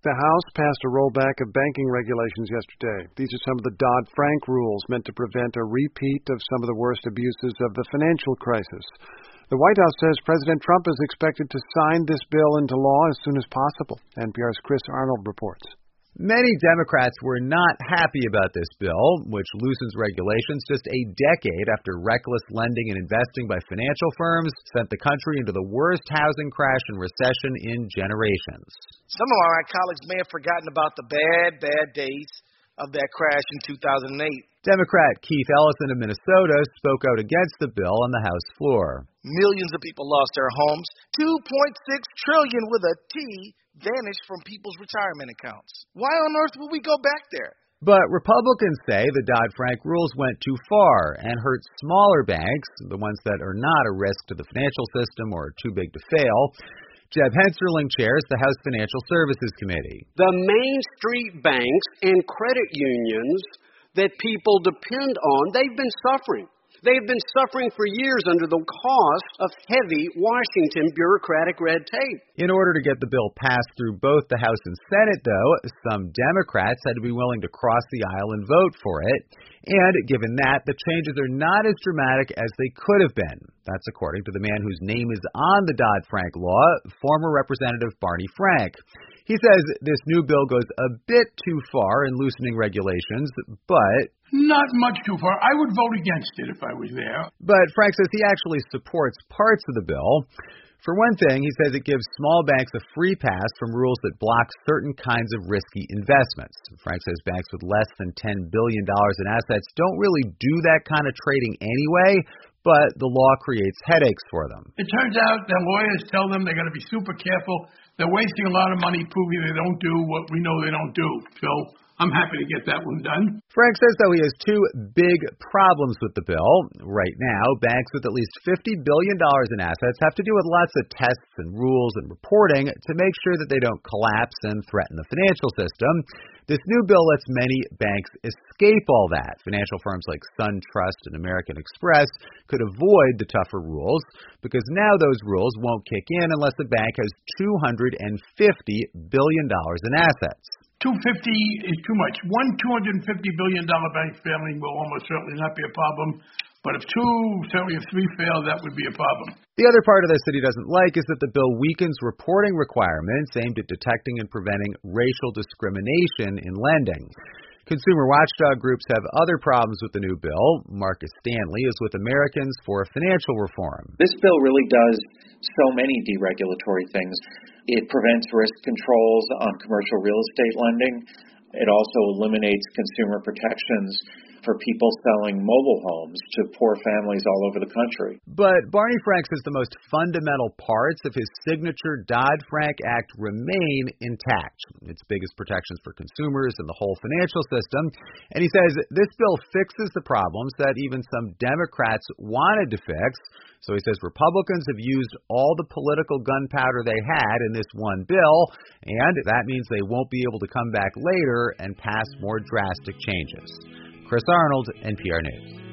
The House passed a rollback of banking regulations yesterday. These are some of the Dodd-Frank rules meant to prevent a repeat of some of the worst abuses of the financial crisis. The White House says President Trump is expected to sign this bill into law as soon as possible. NPR's Chris Arnold reports. Many Democrats were not happy about this bill, which loosens regulations just a decade after reckless lending and investing by financial firms sent the country into the worst housing crash and recession in generations. Some of my colleagues may have forgotten about the bad days of that crash in 2008. Democrat Keith Ellison of Minnesota spoke out against the bill on the House floor. Millions of people lost their homes. $2.6 trillion with a T vanished from people's retirement accounts. Why on earth would we go back there? But Republicans say the Dodd-Frank rules went too far and hurt smaller banks, the ones that are not a risk to the financial system or too big to fail. Jeb Hensarling chairs the House Financial Services Committee. The Main Street banks and credit unions that people depend on, they've been suffering. They've been suffering for years under the cost of heavy Washington bureaucratic red tape. In order to get the bill passed through both the House and Senate, though, some Democrats had to be willing to cross the aisle and vote for it. And given that, the changes are not as dramatic as they could have been. That's according to the man whose name is on the Dodd-Frank law, former Representative Barney Frank. He says this new bill goes a bit too far in loosening regulations, but not much too far. I would vote against it if I was there. But Frank says he actually supports parts of the bill. For one thing, he says it gives small banks a free pass from rules that block certain kinds of risky investments. Frank says banks with less than $10 billion in assets don't really do that kind of trading anyway, but the law creates headaches for them. It turns out that lawyers tell them they're going to be super careful. They're wasting a lot of money proving they don't do what we know they don't do. So I'm happy to get that one done. Frank says, though, he has two big problems with the bill. Right now, banks with at least $50 billion in assets have to deal with lots of tests and rules and reporting to make sure that they don't collapse and threaten the financial system. This new bill lets many banks escape all that. Financial firms like SunTrust and American Express could avoid the tougher rules because now those rules won't kick in unless the bank has $250 billion in assets. 250 is too much. One $250 billion bank failing will almost certainly not be a problem. But if certainly if three fail, that would be a problem. The other part of this that he doesn't like is that the bill weakens reporting requirements aimed at detecting and preventing racial discrimination in lending. Consumer watchdog groups have other problems with the new bill. Marcus Stanley is with Americans for Financial Reform. This bill really does so many deregulatory things. It prevents risk controls on commercial real estate lending. It also eliminates consumer protections for people selling mobile homes to poor families all over the country. But Barney Frank says the most fundamental parts of his signature Dodd-Frank Act remain intact. Its biggest protections for consumers and the whole financial system. And he says this bill fixes the problems that even some Democrats wanted to fix. So he says Republicans have used all the political gunpowder they had in this one bill, and that means they won't be able to come back later and pass more drastic changes. Chris Arnold, NPR News.